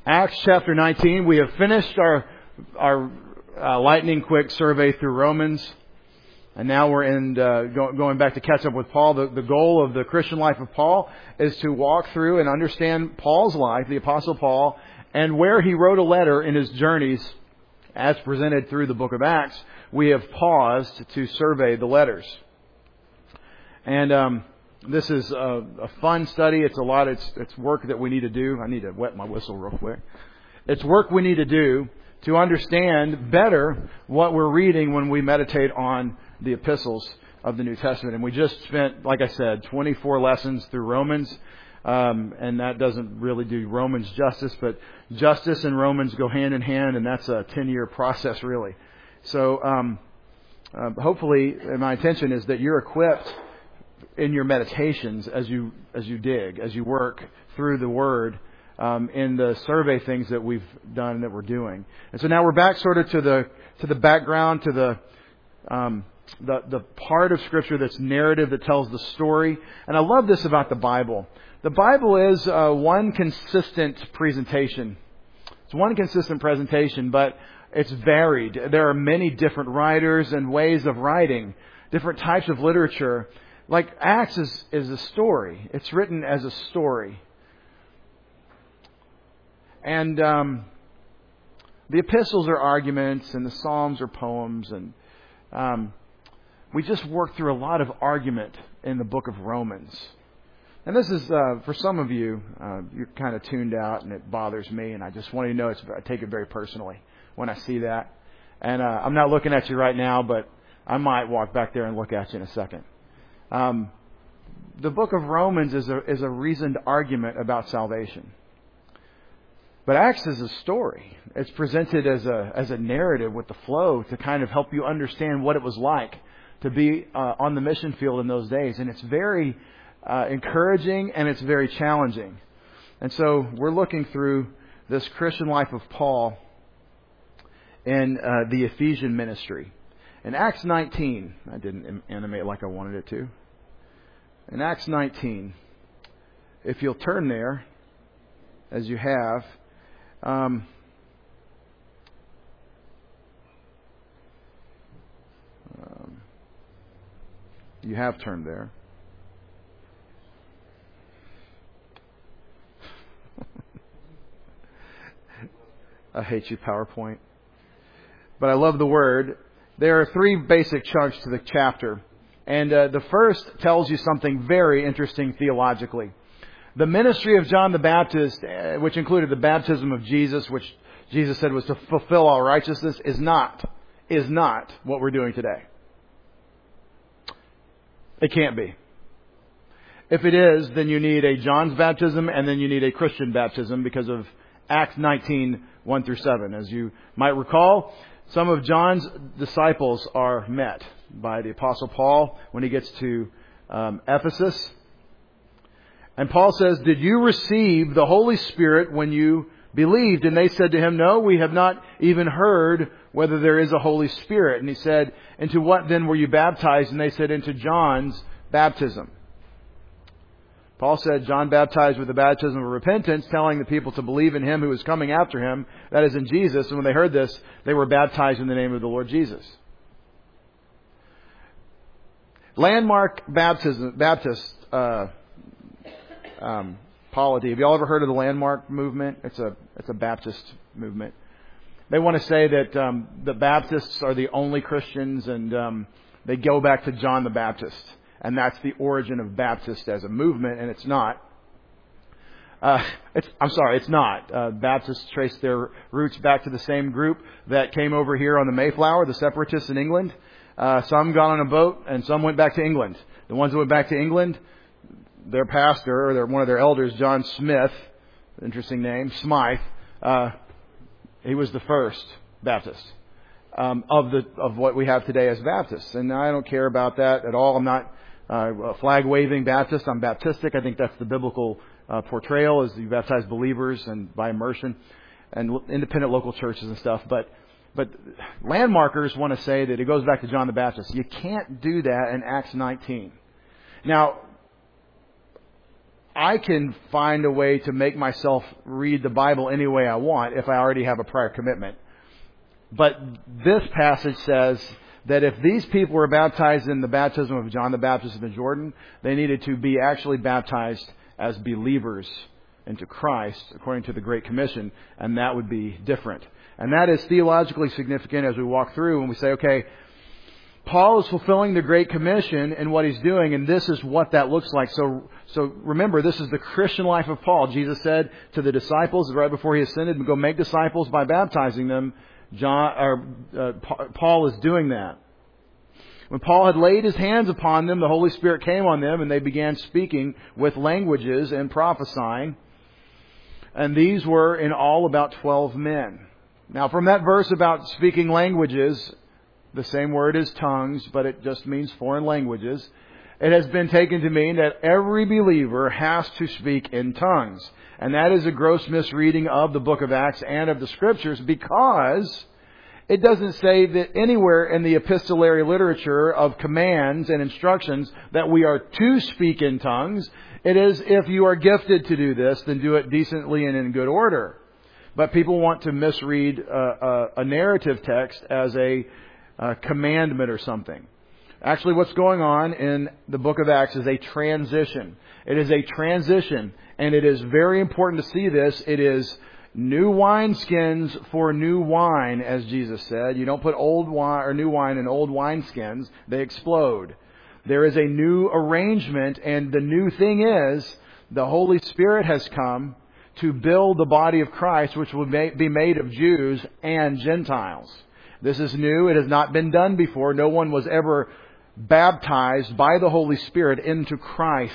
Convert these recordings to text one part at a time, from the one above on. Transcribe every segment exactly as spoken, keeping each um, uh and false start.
Acts chapter nineteen. We have finished our our uh, lightning quick survey through Romans, and now we're in uh, go, going back to catch up with Paul. The, the goal of the Christian life of Paul is to walk through and understand Paul's life, the Apostle Paul, and where he wrote a letter in his journeys, as presented through the book of Acts. We have paused to survey the letters, and um, this is a, a fun study. It's a lot. It's it's work that we need to do. I need to wet my whistle real quick. It's work we need to do to understand better what we're reading when we meditate on the epistles of the New Testament. And we just spent, like I said, twenty-four lessons through Romans, um, and that doesn't really do Romans justice. But justice and Romans go hand in hand, and that's a ten-year process, really. So um, uh, hopefully, my intention is that you're equipped in your meditations as you as you dig, as you work through the Word, um, in the survey things that we've done, that we're doing. And so now we're back sort of to the to the background, to the um, the the part of Scripture that's narrative, that tells the story. And I love this about the Bible. The Bible is uh, one consistent presentation. It's one consistent presentation, but it's varied. There are many different writers and ways of writing, different types of literature. Like Acts is, is a story. It's written as a story. And um, the epistles are arguments, and the Psalms are poems. And um, we just worked through a lot of argument in the book of Romans. And this is, uh, for some of you, uh, you're kind of tuned out, and it bothers me. And I just want you to know it's, I take it very personally when I see that. And uh, I'm not looking at you right now, but I might walk back there and look at you in a second. Um, the book of Romans is a, is a reasoned argument about salvation. But Acts is a story. It's presented as a as a narrative with the flow to kind of help you understand what it was like to be uh, on the mission field in those days. And it's very uh, encouraging, and it's very challenging. And so we're looking through this Christian life of Paul in uh, the Ephesian ministry. In Acts nineteen, I didn't animate like I wanted it to. In Acts nineteen, if you'll turn there, as you have, um, um, you have turned there. I hate you, PowerPoint. But I love the Word. There are three basic chunks to the chapter. And uh, the first tells you something very interesting theologically. The ministry of John the Baptist, uh, which included the baptism of Jesus, which Jesus said was to fulfill all righteousness, is not, is not what we're doing today. It can't be. If it is, then you need a John's baptism, and then you need a Christian baptism because of Acts nineteen, one through seven. As you might recall, some of John's disciples are met by the Apostle Paul when he gets to um, Ephesus. And Paul says, "Did you receive the Holy Spirit when you believed?" And they said to him, "No, we have not even heard whether there is a Holy Spirit." And he said, "Into what then were you baptized?" And they said, "Into John's baptism." Paul said, "John baptized with the baptism of repentance, telling the people to believe in Him who is coming after him, that is in Jesus." And when they heard this, they were baptized in the name of the Lord Jesus. Landmark Baptism, Baptist uh, um, polity. Have you all ever heard of the Landmark movement? It's a it's a Baptist movement. They want to say that um, the Baptists are the only Christians, and um, they go back to John the Baptist. And that's the origin of Baptist as a movement, and it's not. Uh, it's, I'm sorry, it's not. Uh, Baptists trace their roots back to the same group that came over here on the Mayflower, the separatists in England. Uh, some got on a boat, and some went back to England. The ones that went back to England, their pastor, or their, one of their elders, John Smith, interesting name, Smythe, uh, he was the first Baptist. Um, of the of what we have today as Baptists. And I don't care about that at all. I'm not uh, a flag-waving Baptist. I'm Baptistic. I think that's the biblical uh, portrayal, is you baptize believers and by immersion, and independent local churches and stuff. But but landmarkers want to say that it goes back to John the Baptist. You can't do that in Acts nineteen. Now, I can find a way to make myself read the Bible any way I want if I already have a prior commitment. But this passage says that if these people were baptized in the baptism of John the Baptist in the Jordan, they needed to be actually baptized as believers into Christ, according to the Great Commission, and that would be different. And that is theologically significant as we walk through and we say, okay, Paul is fulfilling the Great Commission in what he's doing, and this is what that looks like. So, so remember, this is the Christian life of Paul. Jesus said to the disciples right before he ascended, "Go make disciples by baptizing them." John, or, uh, Paul is doing that. When Paul had laid his hands upon them, the Holy Spirit came on them, and they began speaking with languages and prophesying. And these were in all about twelve men. Now, from that verse about speaking languages, the same word is tongues, but it just means foreign languages. It has been taken to mean that every believer has to speak in tongues. And that is a gross misreading of the book of Acts and of the Scriptures, because it doesn't say that anywhere in the epistolary literature of commands and instructions that we are to speak in tongues. It is, if you are gifted to do this, then do it decently and in good order. But people want to misread a, a, a narrative text as a, a commandment or something. Actually, what's going on in the book of Acts is a transition. It is a transition, and it is very important to see this. It is new wineskins for new wine, as Jesus said. You don't put old wine or new wine in old wineskins. They explode. There is a new arrangement, and the new thing is the Holy Spirit has come to build the body of Christ, which will be made of Jews and Gentiles. This is new. It has not been done before. No one was ever baptized by the Holy Spirit into Christ.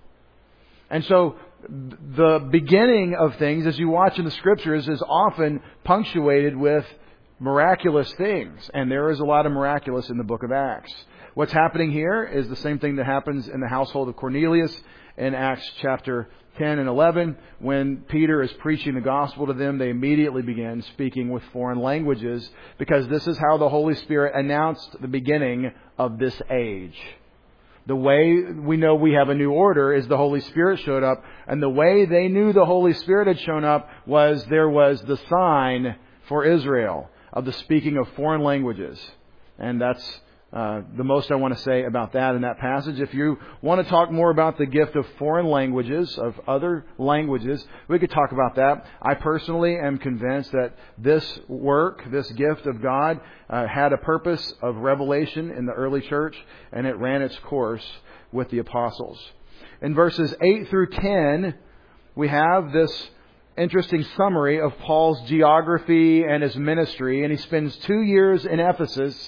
And so the beginning of things, as you watch in the Scriptures, is often punctuated with miraculous things. And there is a lot of miraculous in the book of Acts. What's happening here is the same thing that happens in the household of Cornelius in Acts chapter ten and eleven. When Peter is preaching the gospel to them, they immediately begin speaking with foreign languages, because this is how the Holy Spirit announced the beginning of this age. The way we know we have a new order is the Holy Spirit showed up. And the way they knew the Holy Spirit had shown up was there was the sign for Israel of the speaking of foreign languages. And that's uh, the most I want to say about that in that passage. If you want to talk more about the gift of foreign languages, of other languages, we could talk about that. I personally am convinced that this work, this gift of God, uh, had a purpose of revelation in the early church, and it ran its course with the apostles. In verses eight through ten, we have this interesting summary of Paul's geography and his ministry, and he spends two years in Ephesus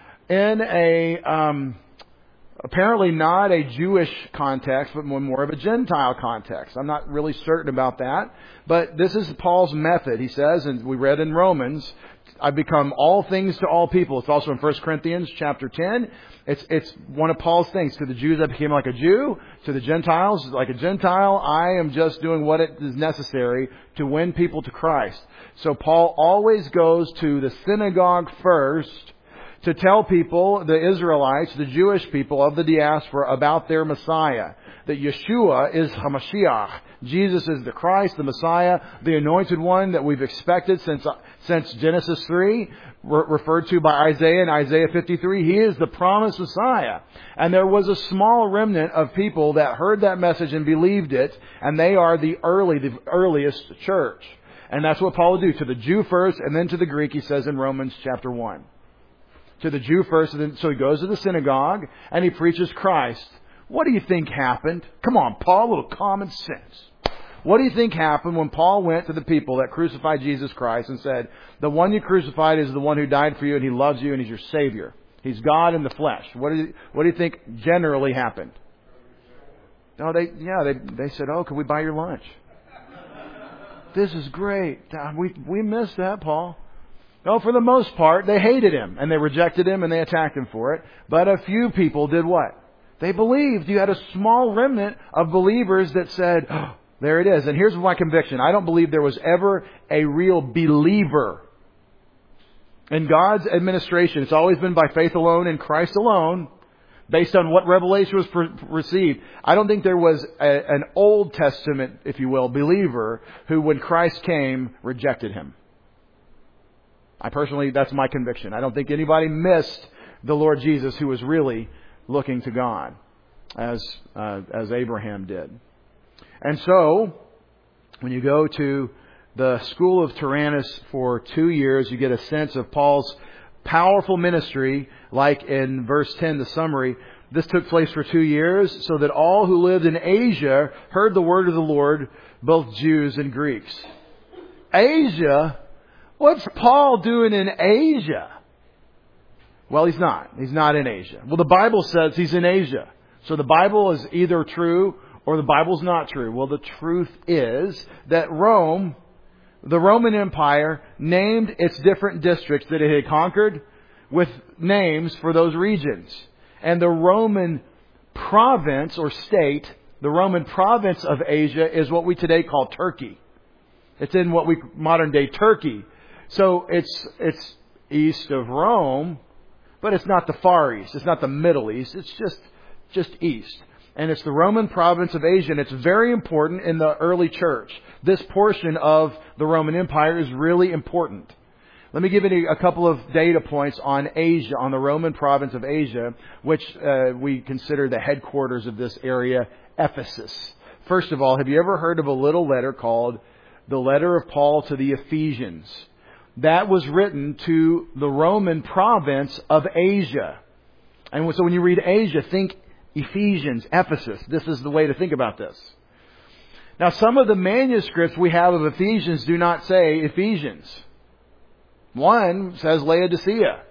in a um, apparently not a Jewish context, but more of a Gentile context. I'm not really certain about that, but this is Paul's method. He says, and we read in Romans, I become all things to all people. It's also in First Corinthians chapter ten. It's it's one of Paul's things. To the Jews, I became like a Jew. To the Gentiles, like a Gentile. I am just doing what it is necessary to win people to Christ. So Paul always goes to the synagogue first to tell people, the Israelites, the Jewish people of the diaspora, about their Messiah. That Yeshua is HaMashiach. Jesus is the Christ, the Messiah, the anointed one that we've expected since since Genesis three, re- referred to by Isaiah in Isaiah fifty-three. He is the promised Messiah. And there was a small remnant of people that heard that message and believed it, and they are the early, the earliest church. And that's what Paul will do. To the Jew first, and then to the Greek, he says in Romans chapter one. To the Jew first, and then, so he goes to the synagogue, and he preaches Christ. What do you think happened? Come on, Paul, a little common sense. What do you think happened when Paul went to the people that crucified Jesus Christ and said, the one you crucified is the one who died for you, and he loves you, and he's your Savior. He's God in the flesh. What do you, what do you think generally happened? No, they, yeah, they, they said, oh, can we buy your lunch? This is great. We, we missed that, Paul. No, for the most part, they hated him, and they rejected him, and they attacked him for it. But a few people did what? They believed. You had a small remnant of believers that said, oh, there it is. And here's my conviction. I don't believe there was ever a real believer in God's administration. It's always been by faith alone in Christ alone. based on what revelation was pre- received. I don't think there was a, an Old Testament, if you will, believer who, when Christ came, rejected him. I personally, that's my conviction. I don't think anybody missed the Lord Jesus who was really looking to God, as uh, as Abraham did. And so, when you go to the school of Tyrannus for two years, you get a sense of Paul's powerful ministry, like in verse ten, the summary. This took place for two years, so that all who lived in Asia heard the word of the Lord, both Jews and Greeks. Asia? What's Paul doing in Asia? Well, he's not. He's not in Asia. Well, the Bible says he's in Asia. So the Bible is either true or the Bible's not true. Well, the truth is that Rome, the Roman Empire, named its different districts that it had conquered with names for those regions. And the Roman province or state, the Roman province of Asia, is what we today call Turkey. It's in what we modern day Turkey. So it's it's east of Rome, but it's not the Far East. It's not the Middle East. It's just just east. And it's the Roman province of Asia, and it's very important in the early church. This portion of the Roman Empire is really important. Let me give you a couple of data points on Asia, on the Roman province of Asia, which uh, we consider the headquarters of this area, Ephesus. First of all, have you ever heard of a little letter called the Letter of Paul to the Ephesians? That was written to the Roman province of Asia. And so when you read Asia, think Ephesians, Ephesus. This is the way to think about this. Now, some of the manuscripts we have of Ephesians do not say Ephesians. One says Laodicea.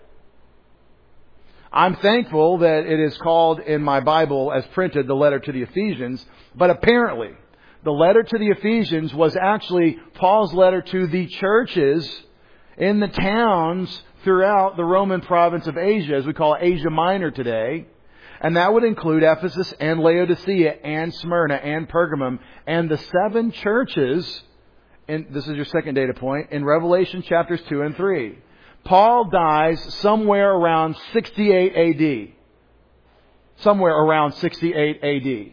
I'm thankful that it is called in my Bible as printed the letter to the Ephesians, but apparently the letter to the Ephesians was actually Paul's letter to the churches in the towns throughout the Roman province of Asia, as we call Asia Minor today. And that would include Ephesus and Laodicea and Smyrna and Pergamum and the seven churches. And this is your second data point, in Revelation chapters two and three. Paul dies somewhere around sixty-eight A D. Somewhere around sixty-eight A D.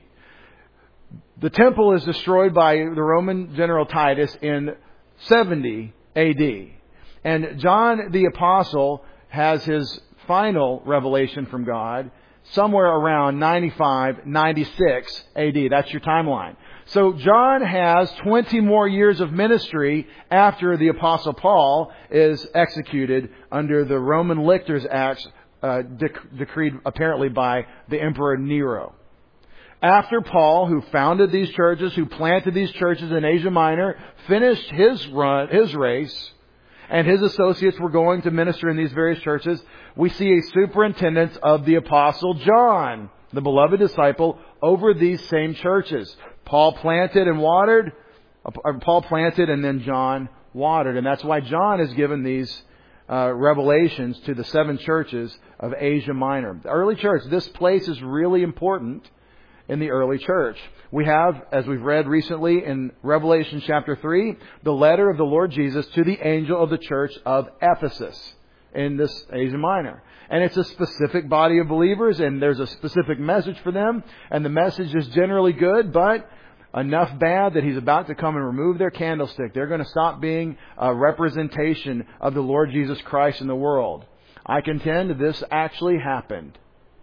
The temple is destroyed by the Roman general Titus in seventy A D. And John the Apostle has his final revelation from God somewhere around ninety-five, ninety-six A D. That's your timeline. So John has twenty more years of ministry after the Apostle Paul is executed under the Roman Lictors Acts uh, dec- decreed apparently by the Emperor Nero. After Paul, who founded these churches, who planted these churches in Asia Minor, finished his run, his race, and his associates were going to minister in these various churches, we see a superintendence of the Apostle John, the beloved disciple, over these same churches. Paul planted and watered, Paul planted and then John watered. And that's why John is given these uh, revelations to the seven churches of Asia Minor. The early church, this place is really important in the early church. We have, as we've read recently in Revelation chapter three, the letter of the Lord Jesus to the angel of the church of Ephesus in this Asia Minor. And it's a specific body of believers, and there's a specific message for them. And the message is generally good, but enough bad that he's about to come and remove their candlestick. They're going to stop being a representation of the Lord Jesus Christ in the world. I contend this actually happened.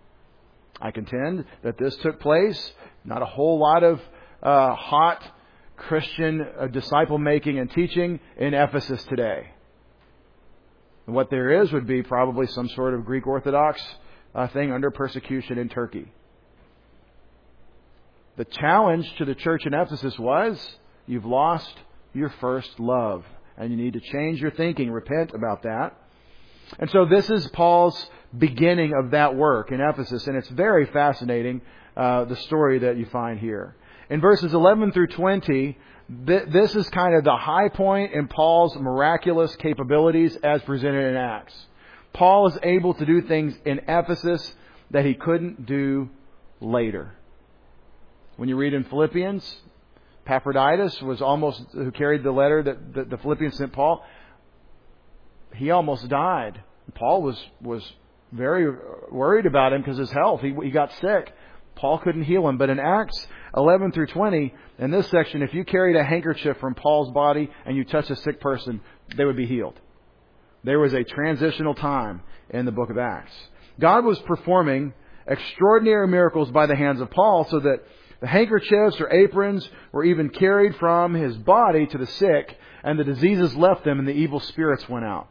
I contend that this took place. Not a whole lot of uh, hot Christian uh, disciple making and teaching in Ephesus today. What there is would be probably some sort of Greek Orthodox uh, thing under persecution in Turkey. The challenge to the church in Ephesus was, you've lost your first love. And you need to change your thinking, repent about that. And so this is Paul's beginning of that work in Ephesus. And it's very fascinating, uh, the story that you find here. In verses eleven through twenty, th- this is kind of the high point in Paul's miraculous capabilities as presented in Acts. Paul is able to do things in Ephesus that he couldn't do later. When you read in Philippians, Epaphroditus was almost, who carried the letter that the, the Philippians sent Paul, he almost died. Paul was, was very worried about him because his health. He, he got sick. Paul couldn't heal him. But in Acts eleven through twenty, in this section, if you carried a handkerchief from Paul's body and you touched a sick person, they would be healed. There was a transitional time in the book of Acts. God was performing extraordinary miracles by the hands of Paul so that the handkerchiefs or aprons were even carried from his body to the sick, and the diseases left them and the evil spirits went out.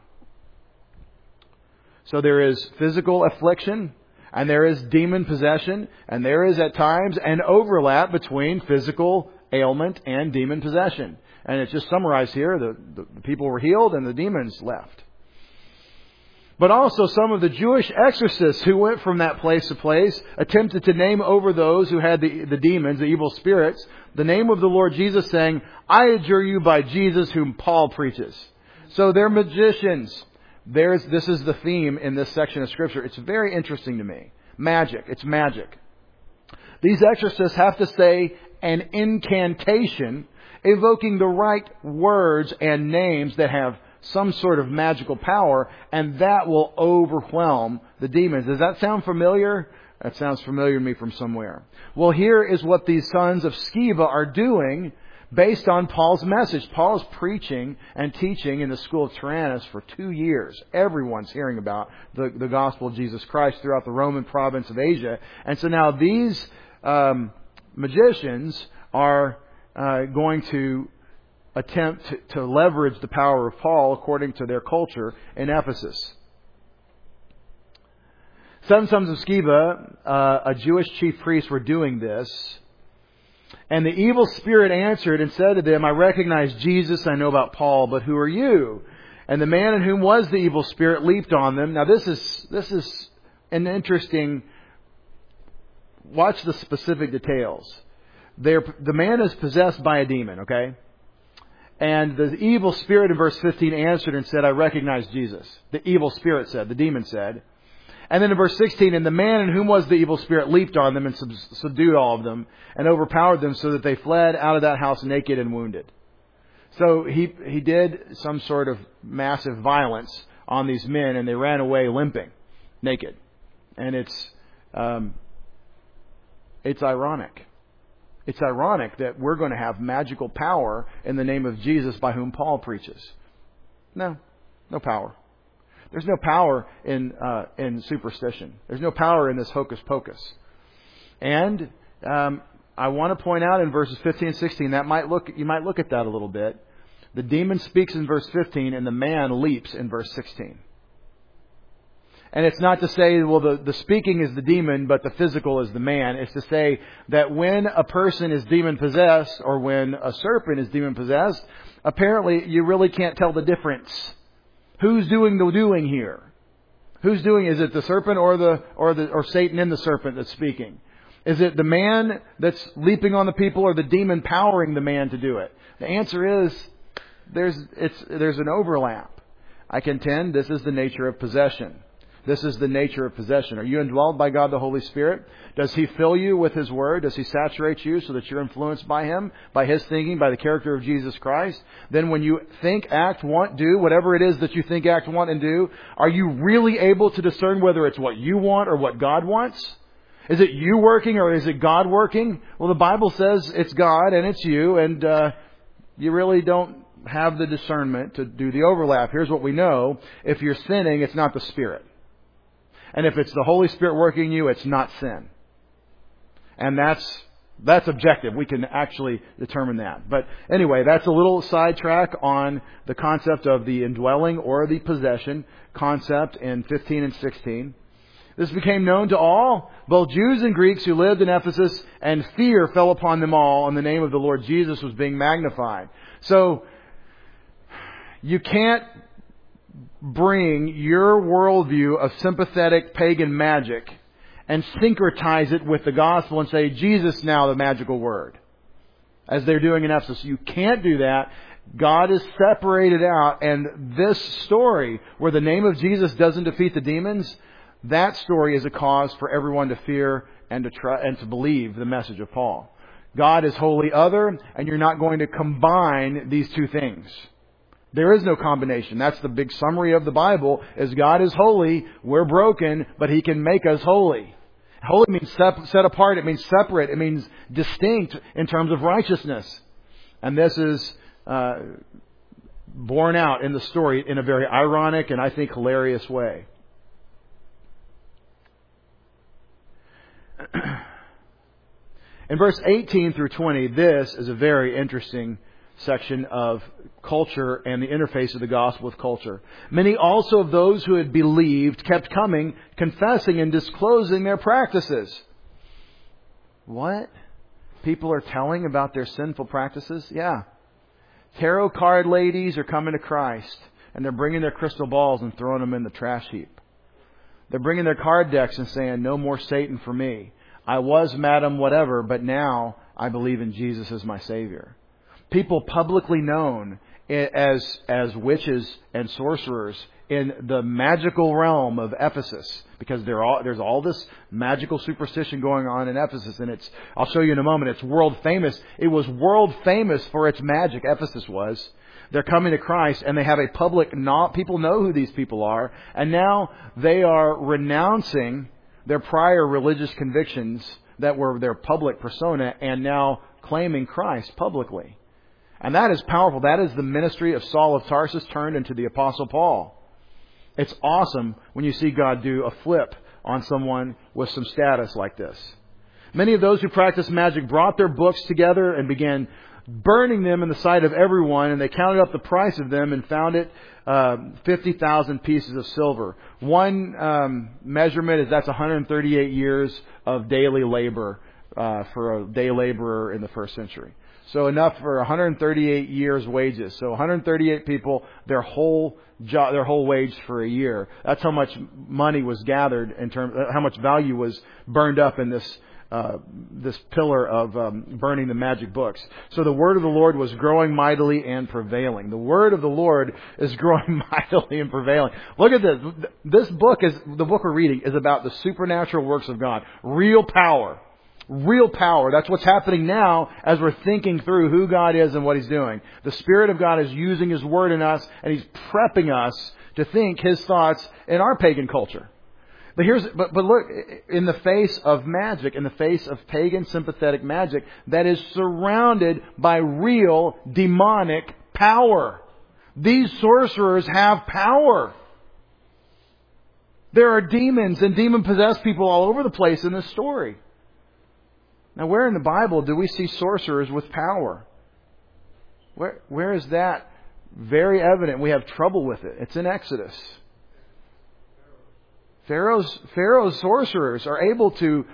So there is physical affliction, and there is demon possession, and there is at times an overlap between physical ailment and demon possession. And it's just summarized here. The, the, the people were healed and the demons left. But also some of the Jewish exorcists who went from that place to place attempted to name over those who had the, the demons, the evil spirits, the name of the Lord Jesus, saying, I adjure you by Jesus whom Paul preaches. So they're magicians. There's, this is the theme in this section of Scripture. It's very interesting to me. Magic. It's magic. These exorcists have to say an incantation evoking the right words and names that have some sort of magical power, and that will overwhelm the demons. Does that sound familiar? That sounds familiar to me from somewhere. Well, here is what these sons of Sceva are doing based on Paul's message. Paul is preaching and teaching in the school of Tyrannus for two years. Everyone's hearing about the, the gospel of Jesus Christ throughout the Roman province of Asia. And so now these um, magicians are uh, going to attempt to, to leverage the power of Paul according to their culture in Ephesus. Seven sons of Sceva, uh, a Jewish chief priest, were doing this. And the evil spirit answered and said to them, I recognize Jesus, I know about Paul, but who are you? And the man in whom was the evil spirit leaped on them. Now this is, this is an interesting, watch the specific details. They're, the man is possessed by a demon, okay? And the evil spirit in verse fifteen answered and said, I recognize Jesus. The evil spirit said, the demon said. And then in verse sixteen, and the man in whom was the evil spirit leaped on them and subdued all of them and overpowered them so that they fled out of that house naked and wounded. So he he did some sort of massive violence on these men, and they ran away limping, naked. And it's um, it's ironic. It's ironic that we're going to have magical power in the name of Jesus by whom Paul preaches. No, no power. There's no power in uh, in superstition. There's no power in this hocus pocus. And um, I want to point out in verses fifteen and sixteen that might look you might look at that a little bit. The demon speaks in verse fifteen, and the man leaps in verse sixteen. And it's not to say, well, the, the speaking is the demon, but the physical is the man. It's to say that when a person is demon-possessed, or when a serpent is demon-possessed, apparently you really can't tell the difference. Who's doing the doing here? Who's doing? Is it the serpent or the or the or Satan in the serpent that's speaking? Is it the man that's leaping on the people, or the demon powering the man to do it? The answer is there's it's there's an overlap. I contend this is the nature of possession. This is the nature of possession. Are you indwelled by God the Holy Spirit? Does He fill you with His Word? Does He saturate you so that you're influenced by Him, by His thinking, by the character of Jesus Christ? Then when you think, act, want, do, whatever it is that you think, act, want, and do, are you really able to discern whether it's what you want or what God wants? Is it you working or is it God working? Well, the Bible says it's God and it's you, and uh, you really don't have the discernment to do the overlap. Here's what we know. If you're sinning, it's not the Spirit. And if it's the Holy Spirit working in you, it's not sin. And that's that's objective. We can actually determine that. But anyway, that's a little sidetrack on the concept of the indwelling or the possession concept in fifteen and sixteen. This became known to all, both Jews and Greeks who lived in Ephesus, and fear fell upon them all, and the name of the Lord Jesus was being magnified. So you can't bring your worldview of sympathetic pagan magic and syncretize it with the gospel and say, Jesus now the magical word, as they're doing in Ephesus. You can't do that. God is separated out, and this story where the name of Jesus doesn't defeat the demons, that story is a cause for everyone to fear and to try and to believe the message of Paul. God is wholly other, and you're not going to combine these two things. There is no combination. That's the big summary of the Bible, is God is holy, we're broken, but He can make us holy. Holy means sep- set apart, it means separate, it means distinct in terms of righteousness. And this is uh, borne out in the story in a very ironic and I think hilarious way. In verse eighteen through twenty, this is a very interesting section of culture and the interface of the gospel with culture. Many also of those who had believed kept coming, confessing and disclosing their practices. What? People are telling about their sinful practices? Yeah. Tarot card ladies are coming to Christ, and they're bringing their crystal balls and throwing them in the trash heap. They're bringing their card decks and saying, no more Satan for me. I was Madam whatever, but now I believe in Jesus as my Savior. People publicly known as as witches and sorcerers in the magical realm of Ephesus, because there all, there's all this magical superstition going on in Ephesus, and it's I'll show you in a moment. It's world famous. It was world famous for its magic. Ephesus was. They're coming to Christ, and they have a public. Not people know who these people are, and now they are renouncing their prior religious convictions that were their public persona, and now claiming Christ publicly. And that is powerful. That is the ministry of Saul of Tarsus turned into the Apostle Paul. It's awesome when you see God do a flip on someone with some status like this. Many of those who practiced magic brought their books together and began burning them in the sight of everyone, and they counted up the price of them and found it uh, fifty thousand pieces of silver. One um, measurement is that's one hundred thirty-eight years of daily labor uh, for a day laborer in the first century. So enough for one hundred thirty-eight years' wages. So one hundred thirty-eight people, their whole job, their whole wage for a year. That's how much money was gathered in terms, how much value was burned up in this uh, this pillar of um, burning the magic books. So the word of the Lord was growing mightily and prevailing. The word of the Lord is growing mightily and prevailing. Look at this. This book is the book we're reading is about the supernatural works of God, real power. Real power. That's what's happening now as we're thinking through who God is and what He's doing. The Spirit of God is using His Word in us, and He's prepping us to think His thoughts in our pagan culture. But here's, but, but look, in the face of magic, in the face of pagan sympathetic magic, that is surrounded by real demonic power. These sorcerers have power. There are demons and demon-possessed people all over the place in this story. Now, where in the Bible do we see sorcerers with power? Where, where is that very evident? We have trouble with it. It's in Exodus. Pharaoh's, Pharaoh's sorcerers are able to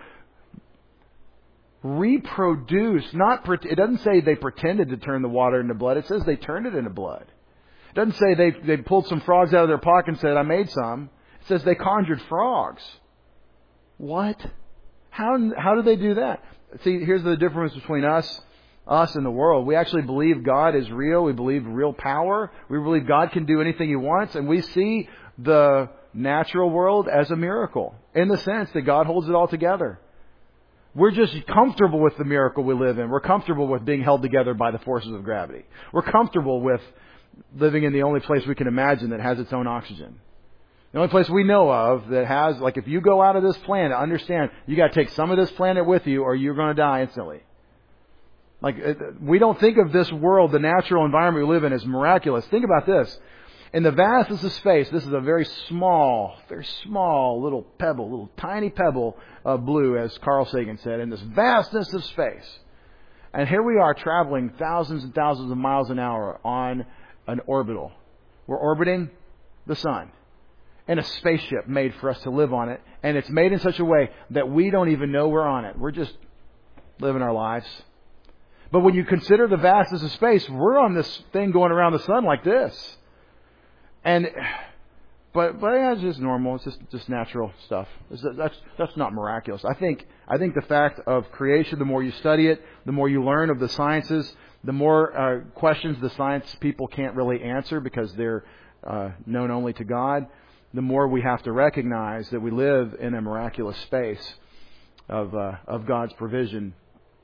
reproduce. Not It doesn't say they pretended to turn the water into blood. It says they turned it into blood. It doesn't say they, they pulled some frogs out of their pocket and said, I made some. It says they conjured frogs. What? How, how did they do that? See, here's the difference between us, us and the world. We actually believe God is real. We believe real power. We believe God can do anything He wants. And we see the natural world as a miracle in the sense that God holds it all together. We're just comfortable with the miracle we live in. We're comfortable with being held together by the forces of gravity. We're comfortable with living in the only place we can imagine that has its own oxygen. The only place we know of that has, like if you go out of this planet, understand, you got to take some of this planet with you or you're going to die instantly. Like, we don't think of this world, the natural environment we live in, as miraculous. Think about this. In the vastness of space, this is a very small, very small little pebble, little tiny pebble of blue, as Carl Sagan said, in this vastness of space. And here we are traveling thousands and thousands of miles an hour on an orbital. We're orbiting the sun. And a spaceship made for us to live on it. And it's made in such a way that we don't even know we're on it. We're just living our lives. But when you consider the vastness of space, we're on this thing going around the sun like this. And, but, but yeah, it's just normal. It's just, just natural stuff. It's, that's, that's not miraculous. I think, I think the fact of creation, the more you study it, the more you learn of the sciences, the more uh, questions the science people can't really answer because they're uh, known only to God. The more we have to recognize that we live in a miraculous space of uh, of God's provision,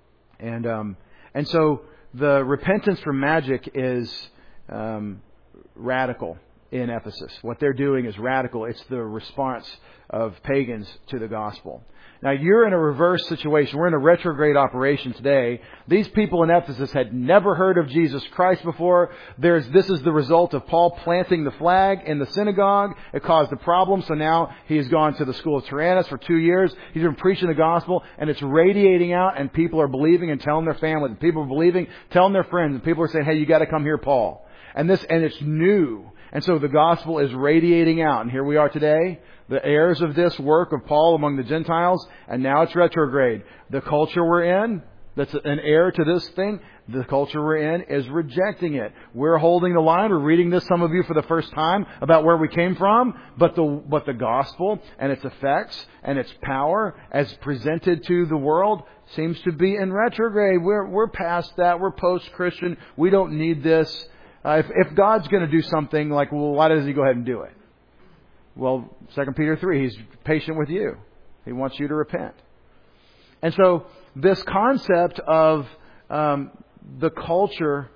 and um, and so the repentance from magic is um, radical in Ephesus. What they're doing is radical. It's the response of pagans to the gospel. Now, you're in a reverse situation. We're in a retrograde operation today. These people in Ephesus had never heard of Jesus Christ before. There's, this is the result of Paul planting the flag in the synagogue. It caused a problem. So now he has gone to the school of Tyrannus for two years. He's been preaching the gospel, and it's radiating out, and people are believing and telling their family. And people are believing, telling their friends, and people are saying, hey, you got to come here, Paul. And this, and it's new. And so the gospel is radiating out. And here we are today, the heirs of this work of Paul among the Gentiles, and now it's retrograde. The culture we're in, that's an heir to this thing, the culture we're in is rejecting it. We're holding the line. We're reading this, some of you, for the first time about where we came from. But the, but the gospel and its effects and its power as presented to the world seems to be in retrograde. We're, we're past that. We're post-Christian. We don't need this. Uh, if, if God's going to do something, like, well, why doesn't He go ahead and do it? Well, Second Peter three, He's patient with you. He wants you to repent. And so this concept of um, the culture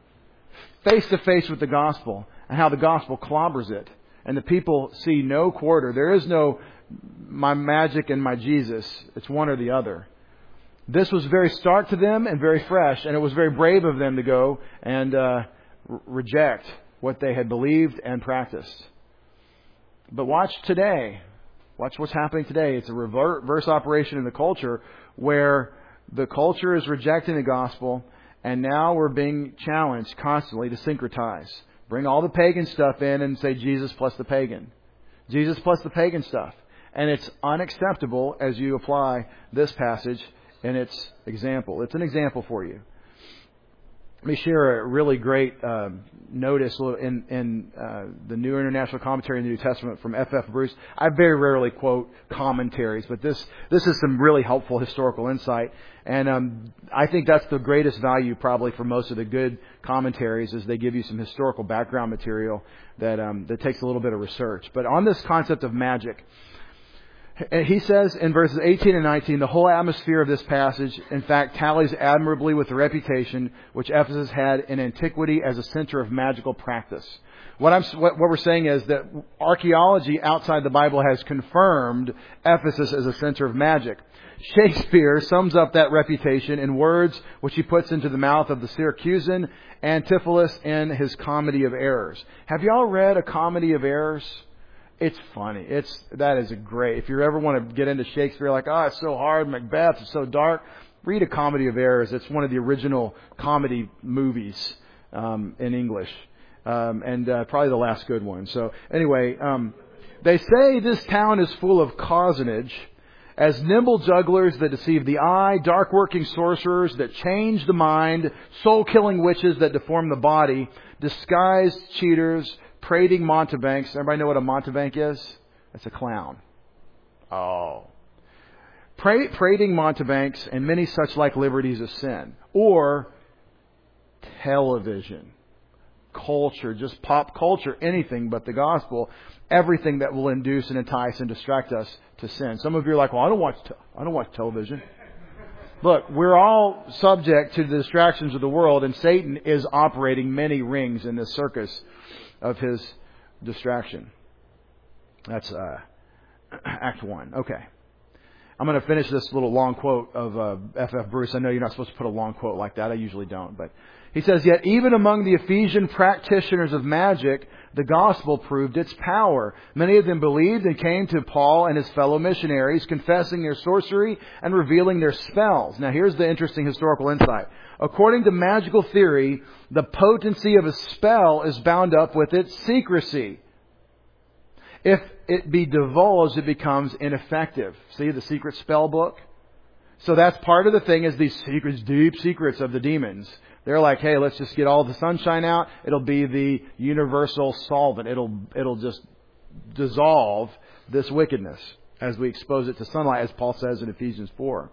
face to face with the gospel and how the gospel clobbers it, and the people see no quarter. There is no my magic and my Jesus. It's one or the other. This was very stark to them and very fresh, and it was very brave of them to go and uh, reject what they had believed and practiced. But watch today. Watch what's happening today. It's a reverse operation in the culture where the culture is rejecting the gospel, and now we're being challenged constantly to syncretize. Bring all the pagan stuff in and say Jesus plus the pagan. Jesus plus the pagan stuff. And it's unacceptable as you apply this passage in its example. It's an example for you. Let me share a really great uh, notice in, in uh, the New International Commentary in the New Testament from F F Bruce. I very rarely quote commentaries, but this this is some really helpful historical insight. And um, I think that's the greatest value probably for most of the good commentaries, is they give you some historical background material that um, that takes a little bit of research. But on this concept of magic, he says in verses eighteen and nineteen, the whole atmosphere of this passage, in fact, tallies admirably with the reputation which Ephesus had in antiquity as a center of magical practice. What, I'm, what, what we're saying is that archaeology outside the Bible has confirmed Ephesus as a center of magic. Shakespeare sums up that reputation in words which he puts into the mouth of the Syracusan Antipholus in his Comedy of Errors. Have y'all read A Comedy of Errors? It's funny. It's that is a great. If you ever want to get into Shakespeare, like, oh, it's so hard, Macbeth, it's so dark, read A Comedy of Errors. It's one of the original comedy movies um, in English, um, and uh, probably the last good one. So anyway, um, they say this town is full of cozenage, as nimble jugglers that deceive the eye, dark-working sorcerers that change the mind, soul-killing witches that deform the body, disguised cheaters, prating mountebanks. Everybody know what a mountebank is? It's a clown. Oh. Pra- prating mountebanks and many such like liberties of sin. Or television, culture, just pop culture, anything but the gospel. Everything that will induce and entice and distract us to sin. Some of you are like, well, I don't watch, te- I don't watch television. Look, we're all subject to the distractions of the world, and Satan is operating many rings in this circus of his distraction. That's uh, Act one. Okay. I'm going to finish this little long quote of uh, F F Bruce. I know you're not supposed to put a long quote like that. I usually don't. But he says, yet even among the Ephesian practitioners of magic, the gospel proved its power. Many of them believed and came to Paul and his fellow missionaries, confessing their sorcery and revealing their spells. Now here's the interesting historical insight. According to magical theory, the potency of a spell is bound up with its secrecy. If it be divulged, it becomes ineffective. See the secret spell book? So that's part of the thing, is these secrets, deep secrets of the demons. They're like, hey, let's just get all the sunshine out. It'll be the universal solvent. It'll, it'll just dissolve this wickedness as we expose it to sunlight, as Paul says in Ephesians four.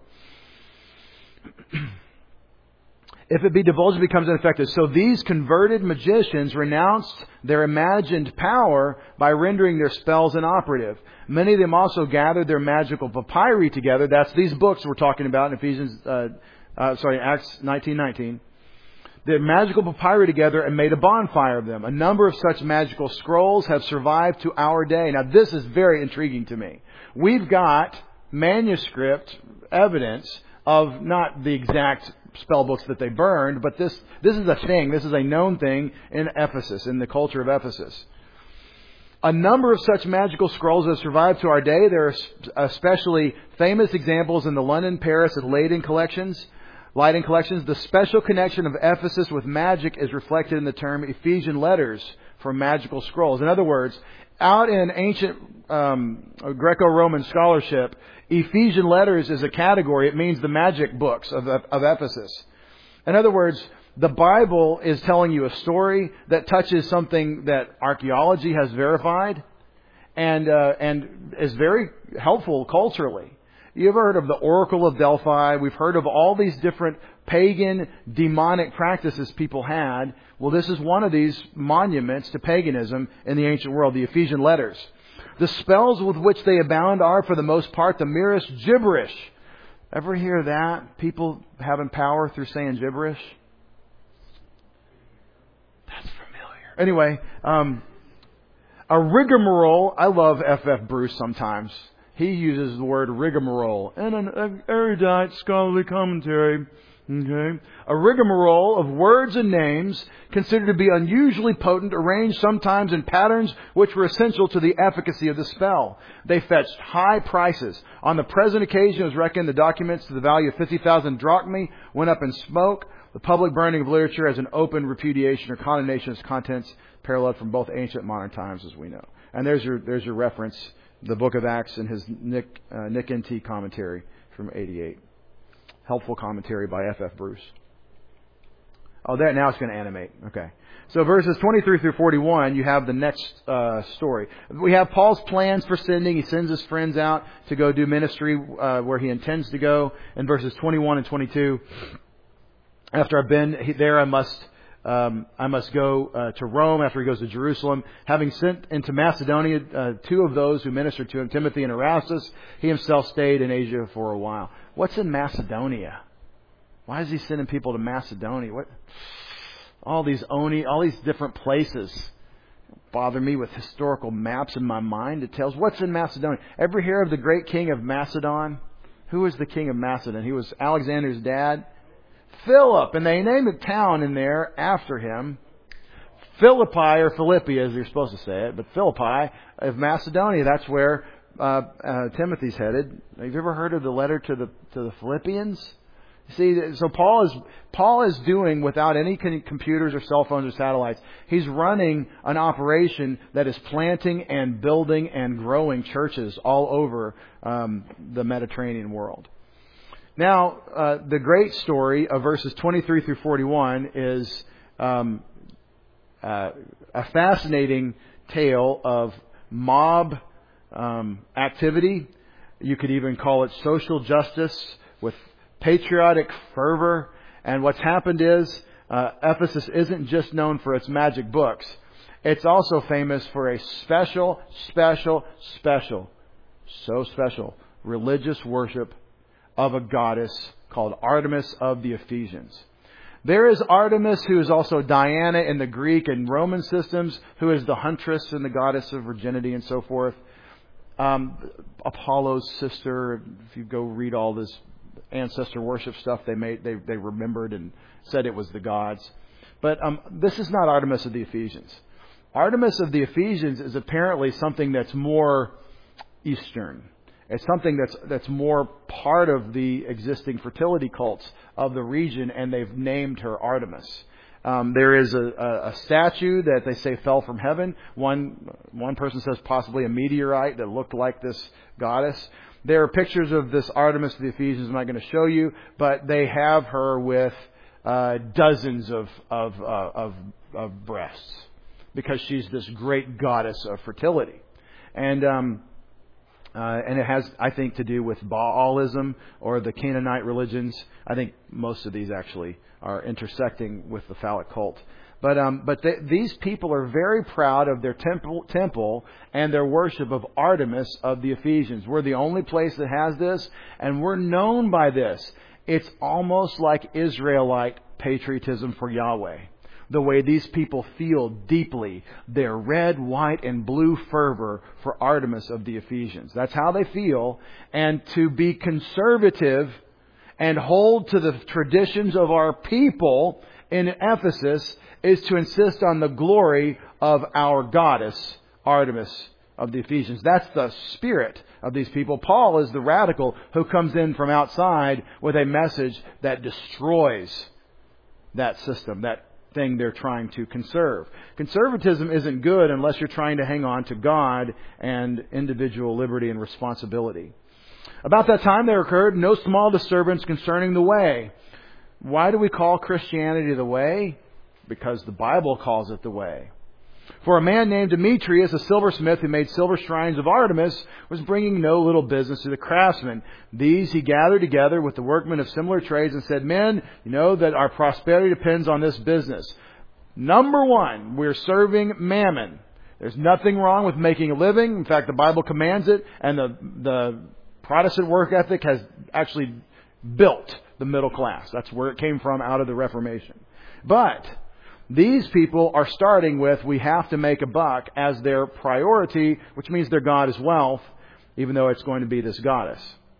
If it be divulged, it becomes ineffective. So these converted magicians renounced their imagined power by rendering their spells inoperative. Many of them also gathered their magical papyri together. That's these books we're talking about in Ephesians, uh, uh, sorry, Acts nineteen nineteen. the magical papyri together and made a bonfire of them. A number of such magical scrolls have survived to our day. Now, this is very intriguing to me. We've got manuscript evidence of not the exact spell books that they burned, but this, this is a thing. This is a known thing in Ephesus, in the culture of Ephesus. A number of such magical scrolls have survived to our day. There are especially famous examples in the London, Paris, and Leiden collections. Leiden collections. The special connection of Ephesus with magic is reflected in the term Ephesian letters for magical scrolls. In other words, out in ancient um, Greco-Roman scholarship, Ephesian letters is a category. It means the magic books of, of Ephesus. In other words, the Bible is telling you a story that touches something that archaeology has verified and uh, and is very helpful culturally. You ever heard of the Oracle of Delphi? We've heard of all these different pagan, demonic practices people had. Well, this is one of these monuments to paganism in the ancient world, the Ephesian letters. The spells with which they abound are, for the most part, the merest gibberish. Ever hear that? People having power through saying gibberish? That's familiar. Anyway, um, a rigmarole. I love F F Bruce sometimes. He uses the word rigmarole in an erudite scholarly commentary. Okay. A rigmarole of words and names considered to be unusually potent, arranged sometimes in patterns which were essential to the efficacy of the spell. They fetched high prices. On the present occasion, it was reckoned the documents to the value of fifty thousand drachmae went up in smoke. The public burning of literature as an open repudiation or condemnation of its contents, paralleled from both ancient and modern times, as we know. And there's your there's your reference, the Book of Acts and his Nick uh, Nick N T commentary from eighty-eight. Helpful commentary by F F Bruce. Oh, there, now it's going to animate. Okay. So verses twenty-three through forty-one, you have the next uh, story. We have Paul's plans for sending. He sends his friends out to go do ministry uh, where he intends to go. In verses twenty-one and twenty-two, after I've been there, I must um, I must go uh, to Rome. After he goes to Jerusalem, having sent into Macedonia uh, two of those who ministered to him, Timothy and Erastus, he himself stayed in Asia for a while. What's in Macedonia? Why is he sending people to Macedonia? What? All these oni, all these different places bother me with historical maps in my mind. It tells what's in Macedonia. Ever hear of the great king of Macedon? Who was the king of Macedon? He was Alexander's dad, Philip, and they named a town in there after him. Philippi, or Philippi as you're supposed to say it, but Philippi of Macedonia. That's where uh, uh, Timothy's headed. Have you ever heard of the letter to the to the Philippians? See, so Paul is Paul is doing without any computers or cell phones or satellites. He's running an operation that is planting and building and growing churches all over um, the Mediterranean world. Now, uh, the great story of verses twenty-three through forty-one is um, uh, a fascinating tale of mob um, activity. You could even call it social justice with patriotic fervor. And what's happened is uh, Ephesus isn't just known for its magic books. It's also famous for a special, special, special, so special religious worship of a goddess called Artemis of the Ephesians. There is Artemis, who is also Diana in the Greek and Roman systems, who is the huntress and the goddess of virginity and so forth. Um, Apollo's sister, if you go read all this ancestor worship stuff, they made they, they remembered and said it was the gods. But um, this is not Artemis of the Ephesians. Artemis of the Ephesians is apparently something that's more Eastern. It's something that's that's more part of the existing fertility cults of the region, and they've named her Artemis. Um, there is a, a, a statue that they say fell from heaven. One one person says possibly a meteorite that looked like this goddess. There are pictures of this Artemis of the Ephesians I'm not going to show you, but they have her with uh, dozens of of, uh, of of breasts because she's this great goddess of fertility, and. Um, Uh, and it has, I think, to do with Baalism or the Canaanite religions. I think most of these actually are intersecting with the phallic cult. But um, but they, these people are very proud of their temple, temple and their worship of Artemis of the Ephesians. We're the only place that has this, and we're known by this. It's almost like Israelite patriotism for Yahweh. The way these people feel deeply their red, white, and blue fervor for Artemis of the Ephesians. That's how they feel. And to be conservative and hold to the traditions of our people in Ephesus is to insist on the glory of our goddess, Artemis of the Ephesians. That's the spirit of these people. Paul is the radical who comes in from outside with a message that destroys that system, that thing they're trying to conserve. Conservatism isn't good unless you're trying to hang on to God and individual liberty and responsibility. About that time there occurred no small disturbance concerning the way. Why do we call Christianity the way? Because the Bible calls it the way. For a man named Demetrius, a silversmith who made silver shrines of Artemis, was bringing no little business to the craftsmen. These he gathered together with the workmen of similar trades and said, "Men, you know that our prosperity depends on this business. Number one, we're serving mammon. There's nothing wrong with making a living. In fact, the Bible commands it, and the, the Protestant work ethic has actually built the middle class. That's where it came from out of the Reformation. But these people are starting with, we have to make a buck as their priority, which means their God is wealth, even though it's going to be this goddess.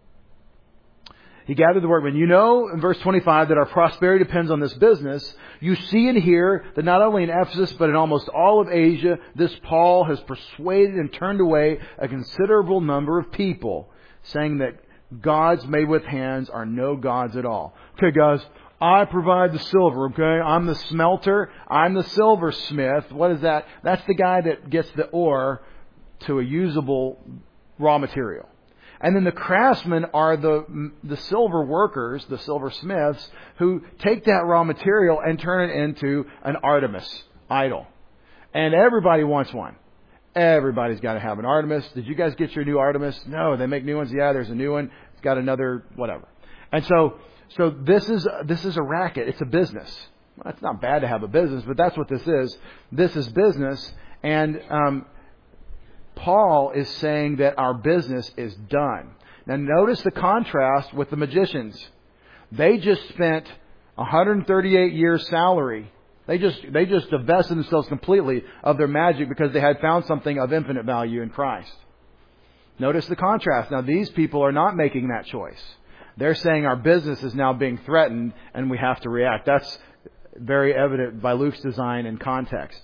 He gathered the workmen. You know, in verse twenty-five, that our prosperity depends on this business. You see and hear that not only in Ephesus, but in almost all of Asia, this Paul has persuaded and turned away a considerable number of people, saying that gods made with hands are no gods at all. Okay, guys. I provide the silver, okay? I'm the smelter. I'm the silversmith. What is that? That's the guy that gets the ore to a usable raw material. And then the craftsmen are the the silver workers, the silversmiths, who take that raw material and turn it into an Artemis idol. And everybody wants one. Everybody's got to have an Artemis. Did you guys get your new Artemis? No, they make new ones. Yeah, there's a new one. It's got another whatever. And so... So this is this is a racket. It's a business. Well, it's not bad to have a business, but that's what this is. This is business. And um, Paul is saying that our business is done. Now notice the contrast with the magicians. They just spent one hundred thirty-eight years' salary. They just they just divested themselves completely of their magic because they had found something of infinite value in Christ. Notice the contrast. Now these people are not making that choice. They're saying our business is now being threatened and we have to react. That's very evident by Luke's design and context.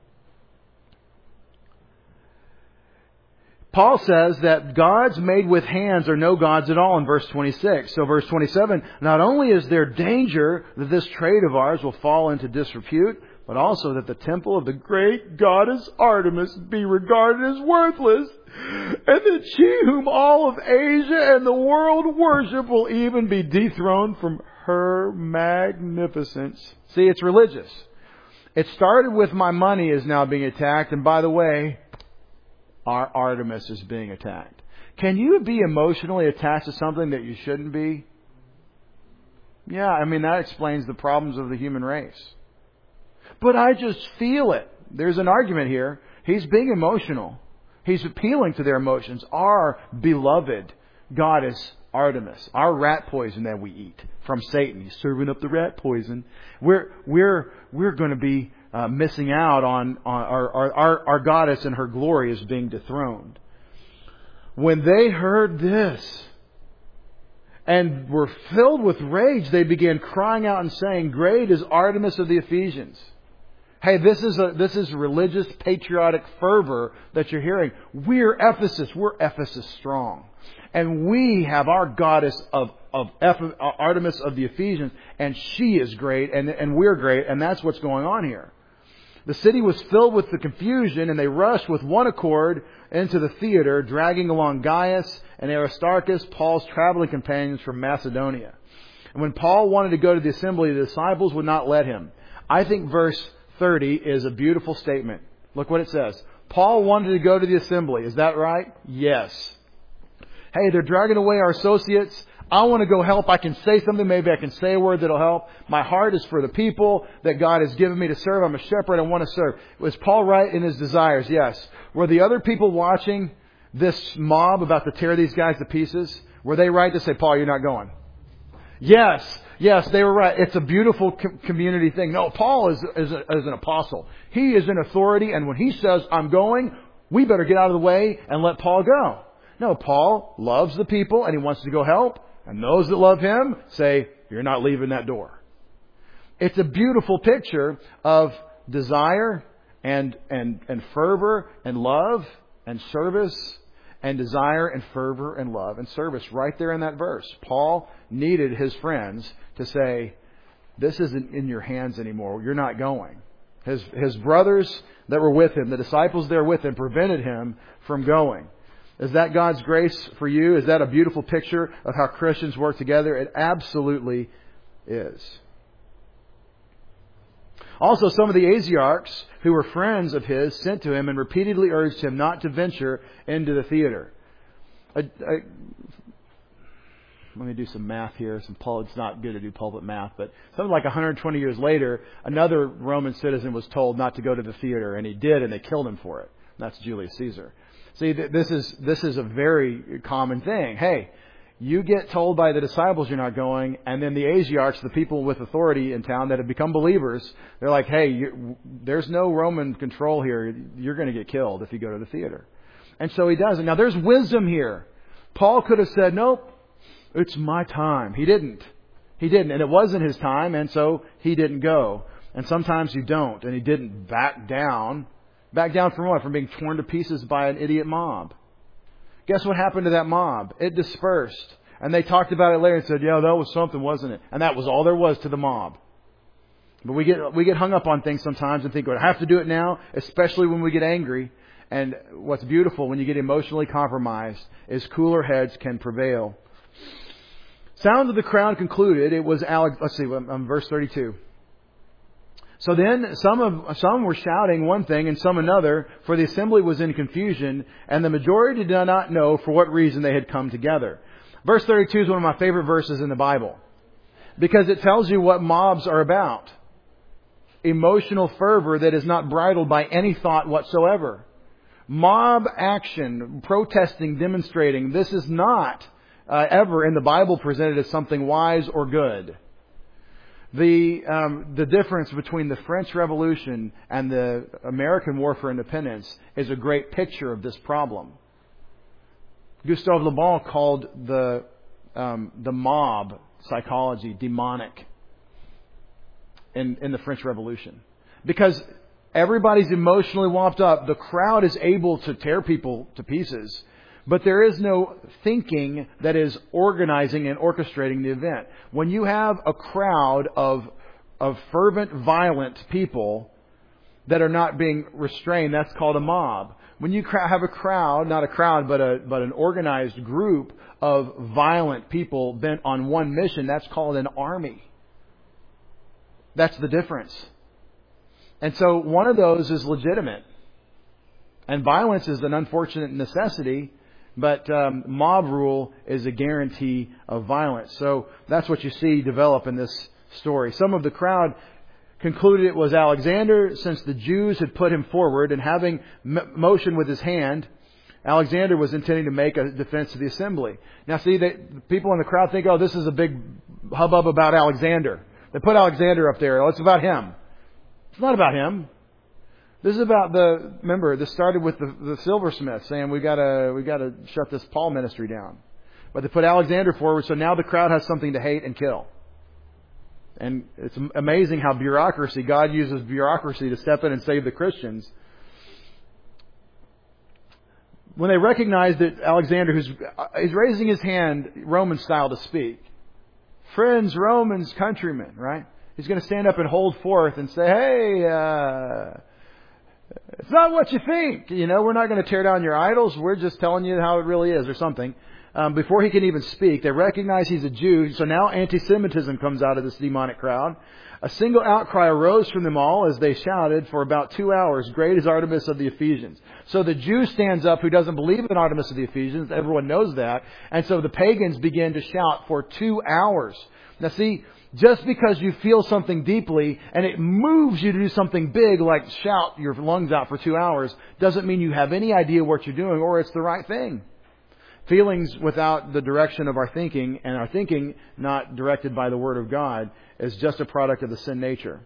Paul says that gods made with hands are no gods at all in verse twenty-six. So verse twenty-seven, not only is there danger that this trade of ours will fall into disrepute, but also that the temple of the great goddess Artemis be regarded as worthless, and that she whom all of Asia and the world worship will even be dethroned from her magnificence. See, it's religious. It started with my money is now being attacked, and by the way, our Artemis is being attacked. Can you be emotionally attached to something that you shouldn't be? Yeah, I mean, that explains the problems of the human race. But I just feel it. There's an argument here. He's being emotional. He's appealing to their emotions. Our beloved goddess Artemis, our rat poison that we eat from Satan. He's serving up the rat poison. We're we're we're going to be uh, missing out on, on our, our our our goddess and her glory is being dethroned. When they heard this and were filled with rage, they began crying out and saying, "Great is Artemis of the Ephesians." Hey, this is a this is religious, patriotic fervor that you're hearing. We're Ephesus. We're Ephesus strong. And we have our goddess of, of Eph- Artemis of the Ephesians, and she is great, and, and we're great, and that's what's going on here. The city was filled with the confusion, and they rushed with one accord into the theater, dragging along Gaius and Aristarchus, Paul's traveling companions from Macedonia. And when Paul wanted to go to the assembly, the disciples would not let him. I think verse thirty is a beautiful statement. Look what it says. Paul wanted to go to the assembly. Is that right? Yes. Hey, they're dragging away our associates. I want to go help. I can say something. Maybe I can say a word that'll help. My heart is for the people that God has given me to serve. I'm a shepherd. I want to serve. Was Paul right in his desires? Yes. Were the other people watching this mob about to tear these guys to pieces? Were they right to say, Paul, you're not going? Yes, yes, they were right. It's a beautiful com- community thing. No, Paul is, is, a, is an apostle. He is an authority, and when he says, I'm going, we better get out of the way and let Paul go. No, Paul loves the people, and he wants to go help. And those that love him say, you're not leaving that door. It's a beautiful picture of desire and, and, and fervor and love and service and desire and fervor and love and service right there in that verse. Paul needed his friends to say, this isn't in your hands anymore. You're not going. His, his brothers that were with him, the disciples there with him, prevented him from going. Is that God's grace for you? Is that a beautiful picture of how Christians work together? It absolutely is. Also, some of the Asiarchs who were friends of his sent to him and repeatedly urged him not to venture into the theater. I, I, let me do some math here. Some pul- It's not good to do pulpit math, but something like one hundred twenty years later, another Roman citizen was told not to go to the theater, and he did, and they killed him for it. That's Julius Caesar. See, this is this is a very common thing. Hey, you get told by the disciples you're not going, and then the Asiarchs, the people with authority in town that have become believers, they're like, hey, you, there's no Roman control here. You're going to get killed if you go to the theater. And so he doesn't. Now, there's wisdom here. Paul could have said, nope, it's my time. He didn't. He didn't. And it wasn't his time, and so he didn't go. And sometimes you don't. And he didn't back down. Back down from what? From being torn to pieces by an idiot mob. Guess what happened to that mob? It dispersed. And they talked about it later and said, yeah, that was something, wasn't it? And that was all there was to the mob. But we get we get hung up on things sometimes and think, well, I have to do it now, especially when we get angry. And what's beautiful when you get emotionally compromised is cooler heads can prevail. Sound of the crowd concluded. It was Alex. Let's see, um, verse thirty-two. So then some of some were shouting one thing and some another, for the assembly was in confusion, and the majority did not know for what reason they had come together. Verse thirty-two is one of my favorite verses in the Bible, because it tells you what mobs are about. Emotional fervor that is not bridled by any thought whatsoever. Mob action, protesting, demonstrating. This is not uh, ever in the Bible presented as something wise or good. The um, the difference between the French Revolution and the American War for Independence is a great picture of this problem. Gustave Le Bon called the um, the mob psychology demonic in in the French Revolution, because everybody's emotionally whopped up. The crowd is able to tear people to pieces. But there is no thinking that is organizing and orchestrating the event. When you have a crowd of of fervent, violent people that are not being restrained, that's called a mob. When you have a crowd, not a crowd, but a but an organized group of violent people bent on one mission, that's called an army. That's the difference. And so one of those is legitimate. And violence is an unfortunate necessity. But um, mob rule is a guarantee of violence. So that's what you see develop in this story. Some of the crowd concluded it was Alexander, since the Jews had put him forward, and having m- motion with his hand, Alexander was intending to make a defense to the assembly. Now see, they, the people in the crowd think, oh, this is a big hubbub about Alexander. They put Alexander up there. Oh, it's about him. It's not about him. This is about the, remember, this started with the, the silversmith saying we gotta, we gotta shut this Paul ministry down. But they put Alexander forward, so now the crowd has something to hate and kill. And it's amazing how bureaucracy, God uses bureaucracy to step in and save the Christians. When they recognize that Alexander, who's he's raising his hand Roman style to speak. Friends, Romans, countrymen, right? He's going to stand up and hold forth and say, hey, uh, it's not what you think. You know, we're not going to tear down your idols. We're just telling you how it really is or something. Um, before he can even speak, they recognize he's a Jew. So now anti-Semitism comes out of this demonic crowd. A single outcry arose from them all as they shouted for about two hours, great is Artemis of the Ephesians. So the Jew stands up who doesn't believe in Artemis of the Ephesians. Everyone knows that. And so the pagans begin to shout for two hours. Now see, just because you feel something deeply and it moves you to do something big like shout your lungs out for two hours doesn't mean you have any idea what you're doing or it's the right thing. Feelings without the direction of our thinking, and our thinking not directed by the Word of God, is just a product of the sin nature.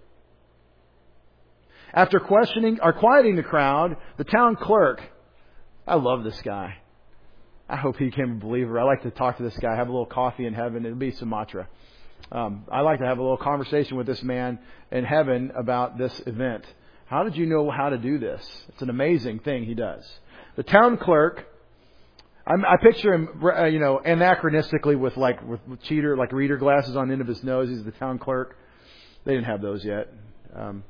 After questioning or quieting the crowd, the town clerk, I love this guy. I hope he became a believer. I like to talk to this guy, have a little coffee in heaven. It'll be Sumatra. Um, I like to have a little conversation with this man in heaven about this event. How did you know how to do this? It's an amazing thing he does. The town clerk, I'm, I picture him, uh, you know, anachronistically with like with, with cheater, like reader glasses on the end of his nose. He's the town clerk. They didn't have those yet. Um,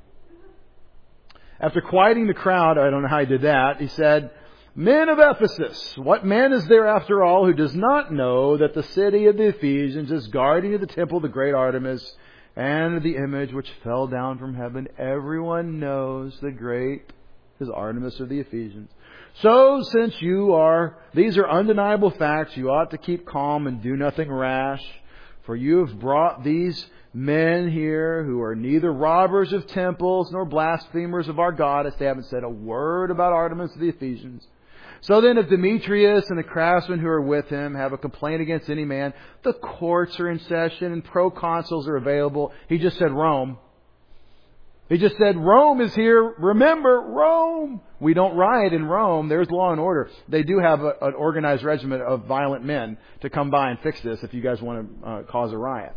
after quieting the crowd, I don't know how he did that. He said, "Men of Ephesus, what man is there after all who does not know that the city of the Ephesians is guarding the temple of the great Artemis and the image which fell down from heaven? Everyone knows the great is Artemis of the Ephesians. So since you are, these are undeniable facts, you ought to keep calm and do nothing rash. For you have brought these men here who are neither robbers of temples nor blasphemers of our goddess." They haven't said a word about Artemis of the Ephesians. "So then, if Demetrius and the craftsmen who are with him have a complaint against any man, the courts are in session and proconsuls are available." He just said Rome. He just said Rome is here. Remember, Rome. We don't riot in Rome. There's law and order. They do have a, an organized regiment of violent men to come by and fix this if you guys want to uh, cause a riot.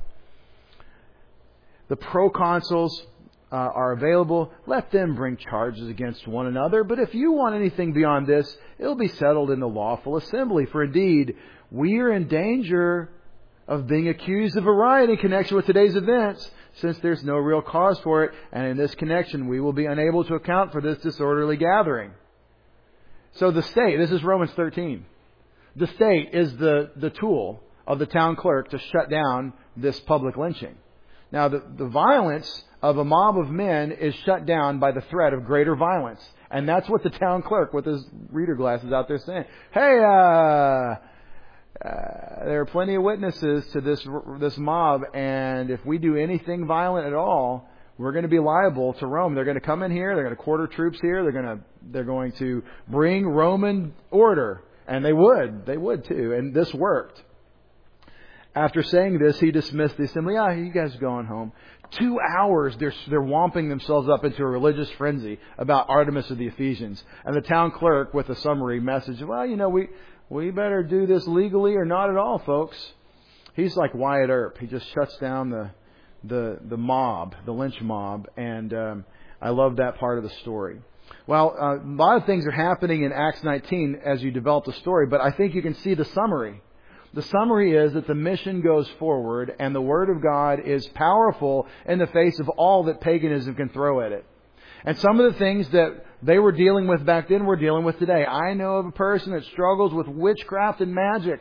The proconsuls uh, are available. Let them bring charges against one another. But if you want anything beyond this, it'll be settled in the lawful assembly. For indeed, we are in danger of being accused of a riot in connection with today's events, since there's no real cause for it, and in this connection we will be unable to account for this disorderly gathering. So the state, this is Romans thirteen, the state is the, the tool of the town clerk to shut down this public lynching. Now the, the violence of a mob of men is shut down by the threat of greater violence. And that's what the town clerk with his reader glasses out there saying. Hey, uh... Uh, there are plenty of witnesses to this this mob, and if we do anything violent at all, we're going to be liable to Rome. They're going to come in here. They're going to quarter troops here. They're going to they're going to bring Roman order, and they would they would too. And this worked. After saying this, he dismissed the assembly. Ah, you guys are going home. Two hours, they're they're womping themselves up into a religious frenzy about Artemis of the Ephesians, and the town clerk with a summary message. Well, you know we. We better do this legally or not at all, folks. He's like Wyatt Earp. He just shuts down the the the mob, the lynch mob, and um, I love that part of the story. Well, uh, a lot of things are happening in Acts nineteen as you develop the story, but I think you can see the summary. The summary is that the mission goes forward, and the Word of God is powerful in the face of all that paganism can throw at it. And some of the things that they were dealing with back then, we're dealing with today. I know of a person that struggles with witchcraft and magic.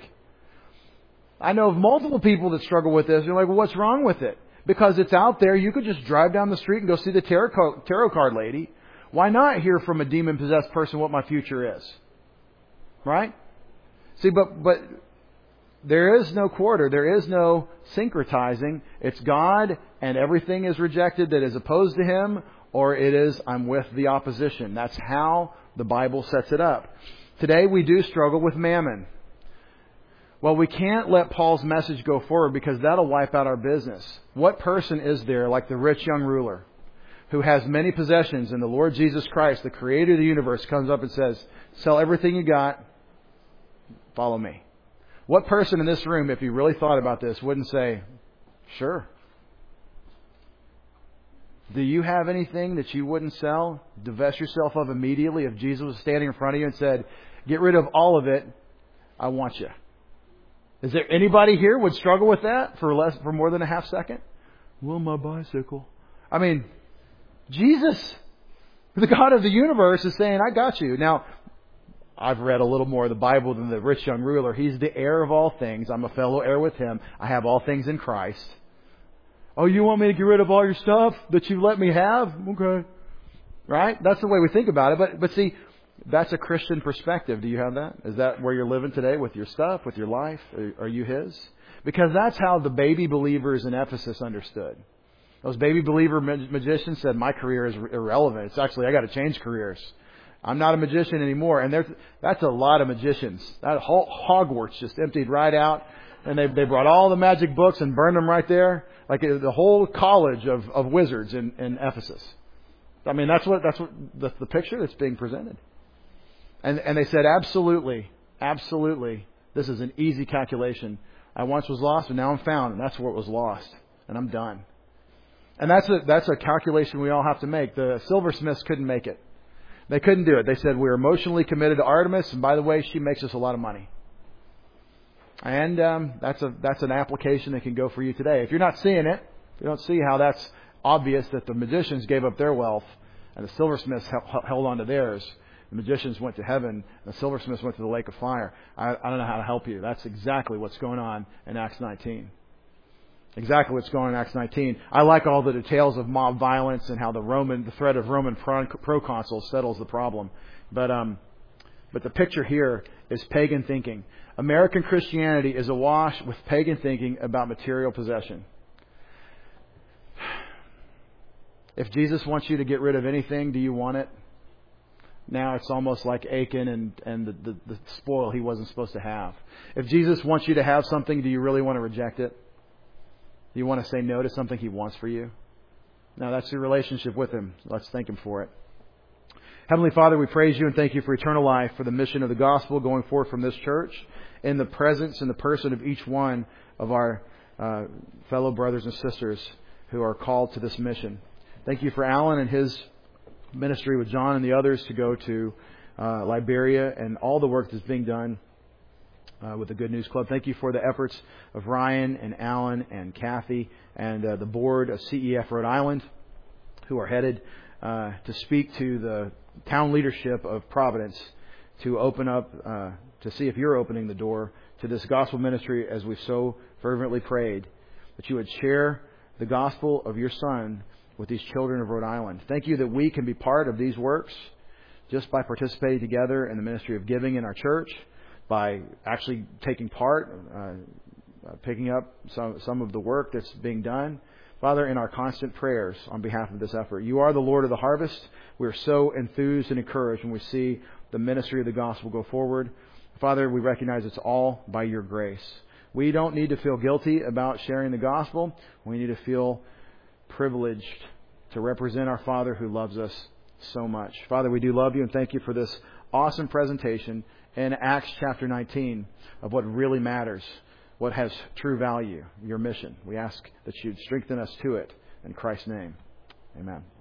I know of multiple people that struggle with this. You're like, well, what's wrong with it? Because it's out there. You could just drive down the street and go see the tarot, tarot card lady. Why not hear from a demon-possessed person what my future is? Right? See, but but there is no quarter. There is no syncretizing. It's God and everything is rejected that is opposed to Him, or it is, I'm with the opposition. That's how the Bible sets it up. Today we do struggle with mammon. Well, we can't let Paul's message go forward because that'll wipe out our business. What person is there like the rich young ruler who has many possessions, and the Lord Jesus Christ, the Creator of the universe, comes up and says, sell everything you got, follow me? What person in this room, if you really thought about this, wouldn't say, sure? Do you have anything that you wouldn't sell, divest yourself of immediately if Jesus was standing in front of you and said, get rid of all of it, I want you? Is there anybody here would struggle with that for less, for more than a half second? Well, my bicycle. I mean, Jesus, the God of the universe, is saying, I got you. Now, I've read a little more of the Bible than the rich young ruler. He's the heir of all things. I'm a fellow heir with Him. I have all things in Christ. Oh, you want me to get rid of all your stuff that you let me have? Okay. Right? That's the way we think about it. But but see, that's a Christian perspective. Do you have that? Is that where you're living today with your stuff, with your life? Are, are you His? Because that's how the baby believers in Ephesus understood. Those baby believer magicians said, my career is irrelevant. It's actually, I got to change careers. I'm not a magician anymore. And there's, that's a lot of magicians. That whole Hogwarts just emptied right out. And they, they brought all the magic books and burned them right there. Like the whole college of, of wizards in, in Ephesus. I mean, that's what, that's what, that's the picture that's being presented. And, and they said, absolutely, absolutely, this is an easy calculation. I once was lost, and now I'm found, and that's what was lost. And I'm done. And that's a, that's a calculation we all have to make. The silversmiths couldn't make it. They couldn't do it. They said, we're emotionally committed to Artemis, and by the way, she makes us a lot of money. And um, that's a that's an application that can go for you today. If you're not seeing it, if you don't see how that's obvious that the magicians gave up their wealth, and the silversmiths held on to theirs. The magicians went to heaven, and the silversmiths went to the lake of fire. I, I don't know how to help you. That's exactly what's going on in Acts nineteen. Exactly what's going on in Acts nineteen. I like all the details of mob violence and how the Roman, the threat of Roman proconsuls settles the problem. But um, but the picture here is pagan thinking. American Christianity is awash with pagan thinking about material possession. If Jesus wants you to get rid of anything, do you want it? Now it's almost like Achan and, and the, the, the spoil he wasn't supposed to have. If Jesus wants you to have something, do you really want to reject it? Do you want to say no to something He wants for you? Now that's your relationship with Him. Let's thank Him for it. Heavenly Father, we praise You and thank You for eternal life, for the mission of the gospel going forth from this church, in the presence and the person of each one of our uh, fellow brothers and sisters who are called to this mission. Thank You for Alan and his ministry with John and the others to go to uh, Liberia and all the work that's being done uh, with the Good News Club. Thank You for the efforts of Ryan and Alan and Kathy and uh, the board of C E F Rhode Island, who are headed uh, to speak to the town leadership of Providence to open up, uh, to see if You're opening the door to this gospel ministry as we've so fervently prayed, that You would share the gospel of Your Son with these children of Rhode Island. Thank You that we can be part of these works just by participating together in the ministry of giving in our church, by actually taking part, uh, picking up some, some of the work that's being done. Father, in our constant prayers on behalf of this effort, You are the Lord of the harvest. We're so enthused and encouraged when we see the ministry of the gospel go forward. Father, we recognize it's all by Your grace. We don't need to feel guilty about sharing the gospel. We need to feel privileged to represent our Father who loves us so much. Father, we do love You and thank You for this awesome presentation in Acts chapter nineteen of what really matters, what has true value, Your mission. We ask that You'd strengthen us to it. In Christ's name, amen.